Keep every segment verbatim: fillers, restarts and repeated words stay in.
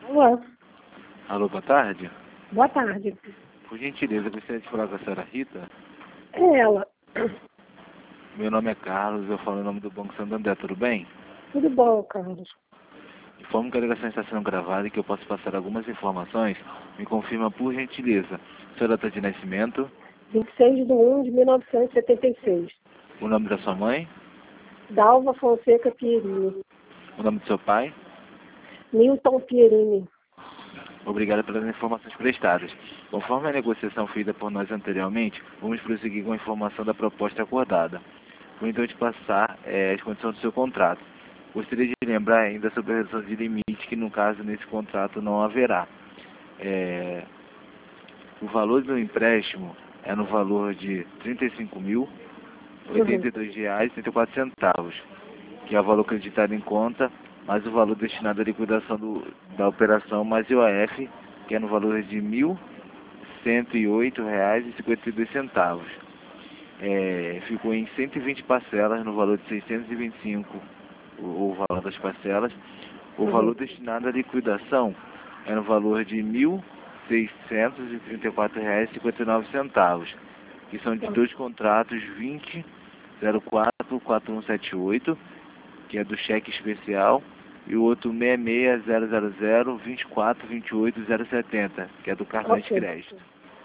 Olá, Alô, boa tarde. boa tarde. Por gentileza, gostaria de falar com a senhora Rita. É ela. Meu nome é Carlos, eu falo em nome do Banco Santander, tudo bem? Tudo bom, Carlos? Informo que a ligação está sendo gravada e que eu posso passar algumas informações. Me confirma, por gentileza, sua data de nascimento, vinte e seis de um de mil novecentos e setenta e seis. o nome da sua mãe, Dalva Fonseca Pierini. o nome do seu pai. Newton Pierini. Obrigado pelas informações prestadas. Conforme a negociação feita por nós anteriormente, vamos prosseguir com a informação da proposta acordada. Vou então te passar eh, as condições do seu contrato. Gostaria de lembrar ainda sobre a redução de limite, que no caso nesse contrato não haverá. É, o valor do empréstimo é no valor de trinta e cinco mil, oitenta e dois reais e trinta e quatro centavos, que é o valor acreditado em conta, mais o valor destinado à liquidação do, da operação, mais o I O F, que é no valor de mil cento e oito reais e cinquenta e dois centavos. É, ficou em cento e vinte parcelas no valor de seiscentos e vinte e cinco o, o valor das parcelas. O Uhum. valor destinado à liquidação é no valor de mil seiscentos e trinta e quatro reais e cinquenta e nove centavos, que são de dois contratos vinte zero quatro quatro um sete oito, que é do cheque especial, e o outro seis seis zero zero zero vinte e quatro vinte e oito zero setenta, que é do cartão de Ok. crédito.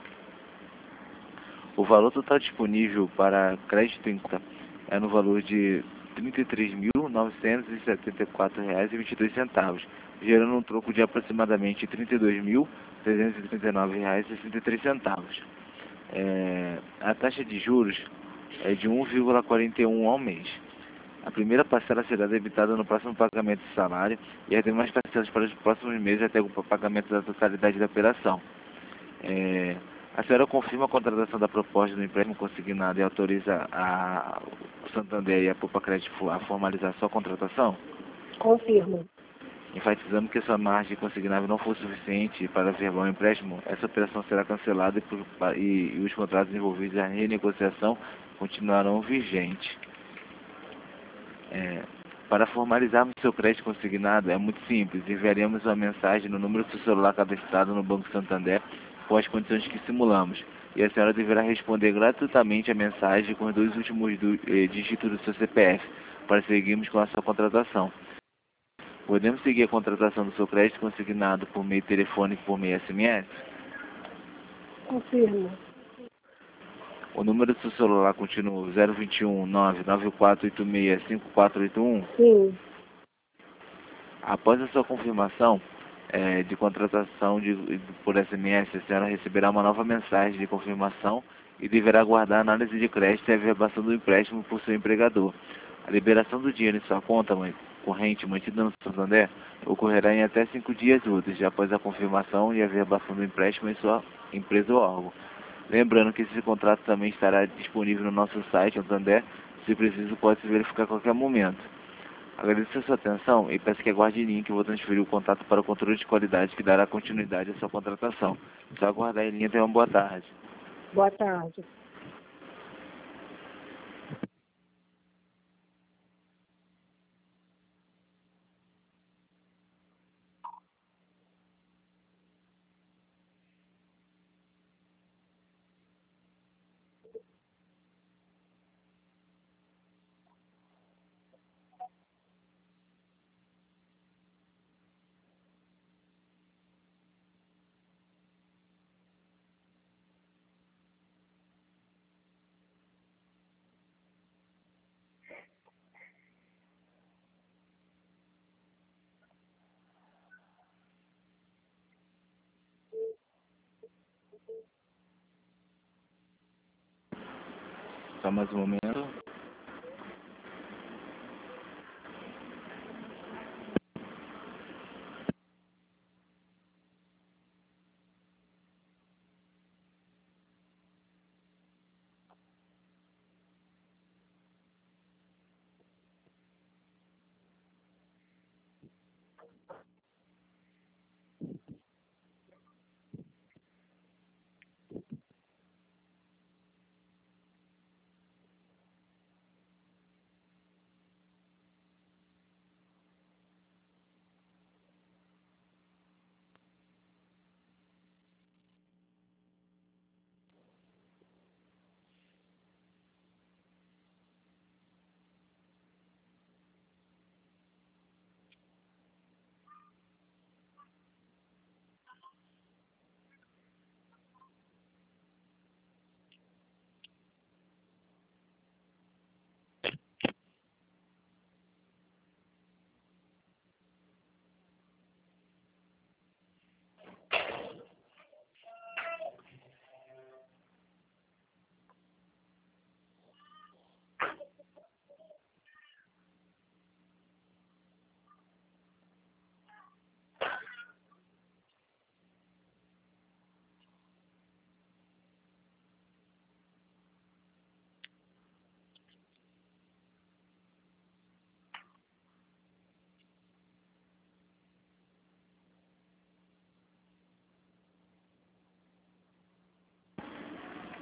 O valor total disponível para crédito em conta é no valor de trinta e três mil novecentos e setenta e quatro reais e vinte e dois centavos, gerando um troco de aproximadamente trinta e dois mil trezentos e trinta e nove reais e sessenta e três centavos. É, a taxa de juros é de um vírgula quarenta e um ao mês. A primeira parcela será debitada no próximo pagamento de salário e as demais parcelas para os próximos meses até o pagamento da totalidade da operação. É, a senhora confirma a contratação da proposta do empréstimo consignado e autoriza a, o Santander e a Poupa Crédito a formalizar sua contratação? Confirmo. Enfatizando que sua margem consignável não for suficiente para verbar o empréstimo, essa operação será cancelada e, por, e, e os contratos envolvidos na renegociação continuarão vigentes. É, para formalizarmos seu crédito consignado é muito simples. Enviaremos uma mensagem no número do seu celular cadastrado no Banco Santander com as condições que simulamos. E a senhora deverá responder gratuitamente a mensagem com os dois últimos do, eh, dígitos do seu C P F para seguirmos com a sua contratação. Podemos seguir a contratação do seu crédito consignado por meio telefônico, por meio S M S? Confirmo. O número do seu celular continua zero vinte e um nove nove quatro oito seis cinco quatro oito um? Sim. Após a sua confirmação é, de contratação de, por S M S, a senhora receberá uma nova mensagem de confirmação e deverá aguardar a análise de crédito e a verbação do empréstimo por seu empregador. A liberação do dinheiro em sua conta mãe, corrente mantida no Santander ocorrerá em até cinco dias úteis após a confirmação e a verbação do empréstimo em sua empresa ou órgão. Lembrando que esse contrato também estará disponível no nosso site, Santander, se preciso pode se verificar a qualquer momento. Agradeço a sua atenção e peço que aguarde em linha que eu vou transferir o contato para o controle de qualidade que dará continuidade à sua contratação. Só aguardar em linha, tenha uma boa tarde. Boa tarde. Só mais um momento.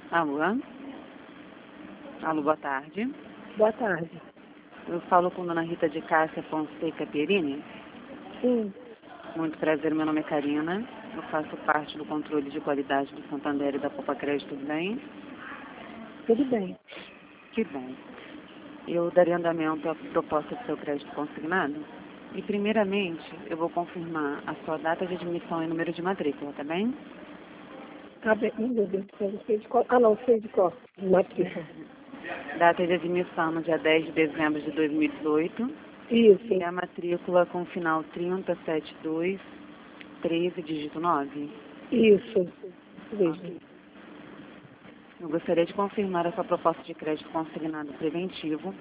Alô? Alô, boa tarde. Boa tarde. Eu falo com Dona Rita de Cássia Fonseca Pierini. Sim. Muito prazer, meu nome é Karina. Eu faço parte do controle de qualidade do Santander e da Poupa Crédito, tudo bem? Tudo bem. Que bom. Eu darei andamento à proposta do seu crédito consignado. E, primeiramente, eu vou confirmar a sua data de admissão e número de matrícula, tá bem? Tá bem. Ih, meu Deus do céu, não sei de qual. Ah, não, sei de qual. Matrícula. Data de admissão no dia dez de dezembro de dois mil e dezoito. Isso. E a matrícula com final trinta, setenta e dois, treze, dígito nove. Isso. Veja. Eu gostaria de confirmar a sua proposta de crédito consignado preventivo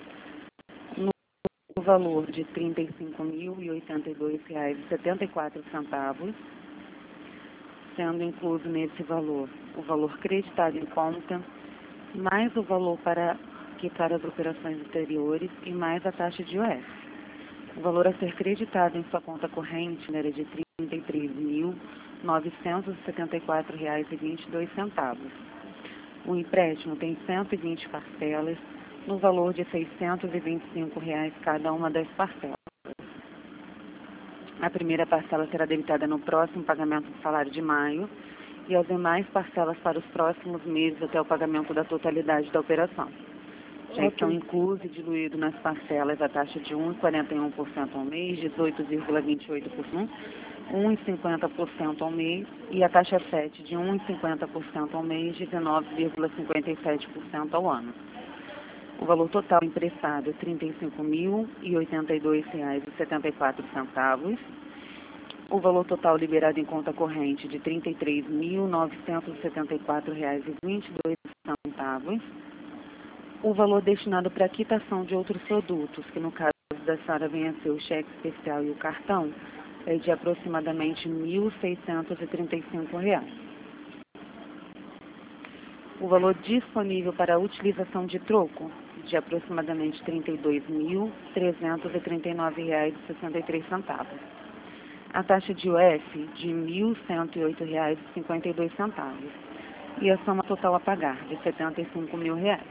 no valor de trinta e cinco mil e oitenta e dois reais e setenta e quatro centavos, sendo incluso nesse valor o valor creditado em conta, mais o valor para quitar as operações anteriores e mais a taxa de I O F. O valor a ser creditado em sua conta corrente era de trinta e três mil novecentos e setenta e quatro reais e vinte e dois centavos. O empréstimo tem cento e vinte parcelas, no valor de seiscentos e vinte e cinco reais cada uma das parcelas. A primeira parcela será debitada no próximo pagamento do salário de maio e as demais parcelas para os próximos meses até o pagamento da totalidade da operação. Já estão inclusos e diluídos nas parcelas a taxa de um vírgula quarenta e um por cento ao mês, dezoito vírgula vinte e oito por cento, um vírgula cinquenta por cento ao mês e a taxa sete de um vírgula cinquenta por cento ao mês, dezenove vírgula cinquenta e sete por cento ao ano. O valor total emprestado é trinta e cinco mil e oitenta e dois reais e setenta e quatro centavos. O valor total liberado em conta corrente de trinta e três mil novecentos e setenta e quatro reais e vinte e dois centavos. O valor destinado para a quitação de outros produtos, que no caso da senhora venha a ser o cheque especial e o cartão, é de aproximadamente mil seiscentos e trinta e cinco reais. O valor disponível para a utilização de troco, de aproximadamente trinta e dois mil trezentos e trinta e nove reais e sessenta e três centavos. A taxa de I O F de mil cento e oito reais e cinquenta e dois centavos. E a soma total a pagar de setenta e cinco mil reais.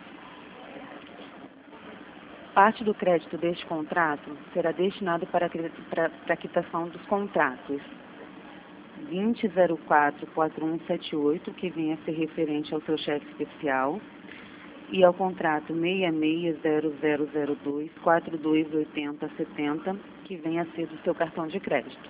Parte do crédito deste contrato será destinado para a quitação dos contratos vinte zero quatro quatro um sete oito, que vem a ser referente ao seu cheque especial, e ao contrato seis seis zero zero zero dois quatro dois oito zero sete zero, que vem a ser do seu cartão de crédito,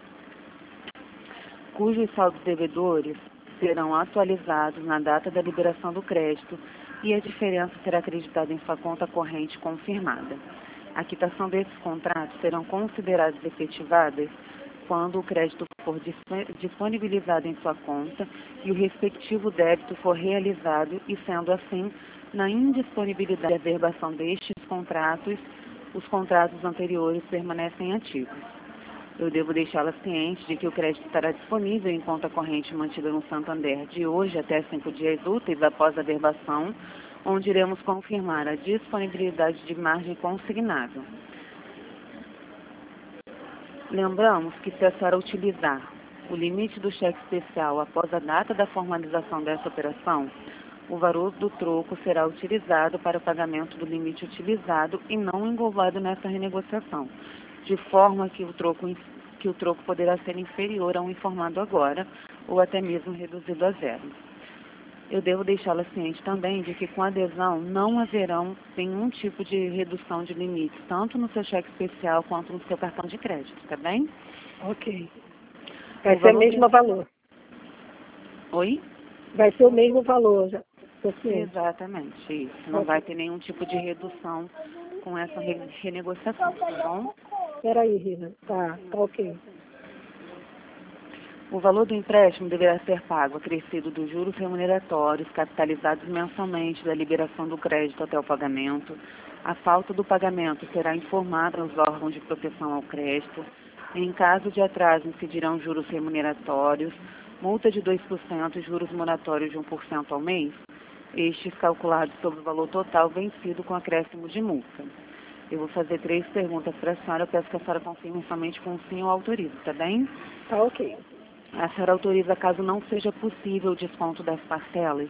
cujos saldos devedores serão atualizados na data da liberação do crédito e a diferença será acreditada em sua conta corrente confirmada. A quitação desses contratos serão consideradas efetivadas quando o crédito for disponibilizado em sua conta e o respectivo débito for realizado e, sendo assim, na indisponibilidade de averbação destes contratos, os contratos anteriores permanecem ativos. Eu devo deixá-la ciente de que o crédito estará disponível em conta corrente mantida no Santander de hoje até cinco dias úteis após a averbação, onde iremos confirmar a disponibilidade de margem consignável. Lembramos que, se a senhora utilizar o limite do cheque especial após a data da formalização dessa operação, o valor do troco será utilizado para o pagamento do limite utilizado e não englobado nessa renegociação, de forma que o troco, que o troco poderá ser inferior ao informado agora, ou até mesmo reduzido a zero. Eu devo deixá-la ciente também de que, com a adesão, não haverão nenhum tipo de redução de limites, tanto no seu cheque especial quanto no seu cartão de crédito, tá bem? Ok. Vai ser o mesmo valor. Oi? Vai ser o mesmo valor, já. Exatamente, isso. Não vai ter nenhum tipo de redução com essa re renegociação, tá bom? Peraí, Rita. Tá, tá ok. O valor do empréstimo deverá ser pago acrescido dos juros remuneratórios capitalizados mensalmente da liberação do crédito até o pagamento. A falta do pagamento será informada aos órgãos de proteção ao crédito. Em caso de atraso, incidirão juros remuneratórios, multa de dois por cento e juros moratórios de um por cento ao mês, estes calculados sobre o valor total vencido com acréscimo de multa. Eu vou fazer três perguntas para a senhora, eu peço que a senhora confirme somente com sim ou autoriza, tá bem? Tá ok. A senhora autoriza, caso não seja possível o desconto das parcelas,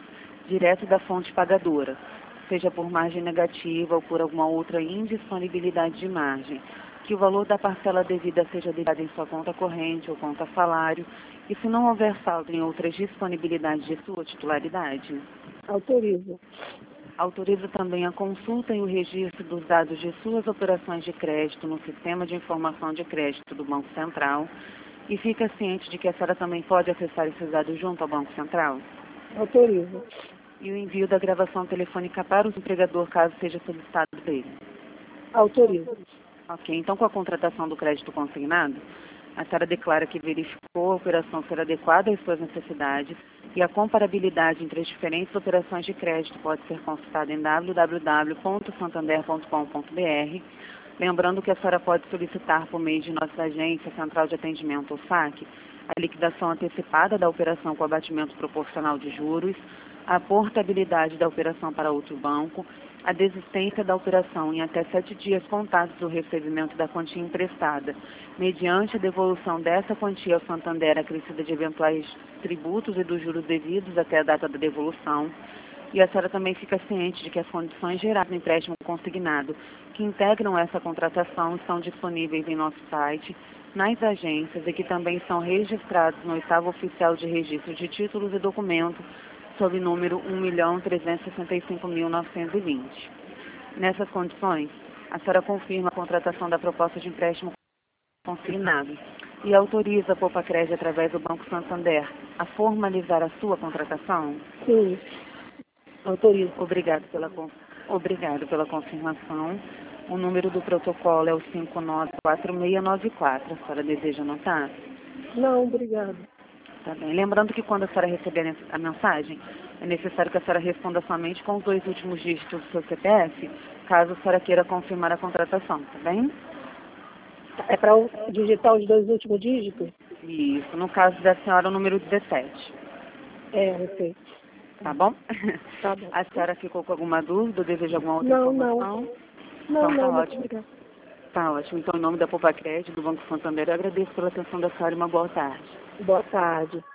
direto da fonte pagadora, seja por margem negativa ou por alguma outra indisponibilidade de margem, que o valor da parcela devida seja debitado em sua conta corrente ou conta salário, e se não houver saldo em outras disponibilidades de sua titularidade. Autorizo. Autoriza também a consulta e o registro dos dados de suas operações de crédito no Sistema de Informação de Crédito do Banco Central e fica ciente de que a senhora também pode acessar esses dados junto ao Banco Central? Autorizo. E o envio da gravação telefônica para o empregador, caso seja solicitado dele? Autorizo. Ok, então com a contratação do crédito consignado, a senhora declara que verificou a operação ser adequada às suas necessidades e a comparabilidade entre as diferentes operações de crédito pode ser consultada em w w w ponto santander ponto com ponto b r. Lembrando que a senhora pode solicitar por meio de nossa agência Central de Atendimento, ou S A C, a liquidação antecipada da operação com abatimento proporcional de juros, a portabilidade da operação para outro banco, a desistência da operação em até sete dias contados do recebimento da quantia emprestada, mediante a devolução dessa quantia ao Santander acrescida de eventuais tributos e dos juros devidos até a data da devolução. E a senhora também fica ciente de que as condições gerais do empréstimo consignado que integram essa contratação estão disponíveis em nosso site, nas agências e que também são registrados no oitavo oficial de registro de títulos e documentos sob número um milhão trezentos e sessenta e cinco mil novecentos e vinte. Nessas condições, a senhora confirma a contratação da proposta de empréstimo consignado e autoriza a Poupa-Crédito através do Banco Santander a formalizar a sua contratação? Sim. Autorizo. Obrigado pela, obrigado pela confirmação. O número do protocolo é o cinco nove quatro seis nove quatro. A senhora deseja anotar? Não, obrigado. Tá bem. Lembrando que quando a senhora receber a mensagem, é necessário que a senhora responda somente com os dois últimos dígitos do seu C P F, caso a senhora queira confirmar a contratação, tá bem? É para digitar os dois últimos dígitos? Isso. No caso da senhora, o número dezessete. É, eu sei. Tá bom? Tá bom. A senhora ficou com alguma dúvida ou deseja alguma outra Não, informação? não. Não, Então, não, tá muito ótimo. obrigada. Tá ótimo. Então, em nome da Poupa-Crédito, do Banco Santander, eu agradeço pela atenção da senhora e uma boa tarde. Boa tarde.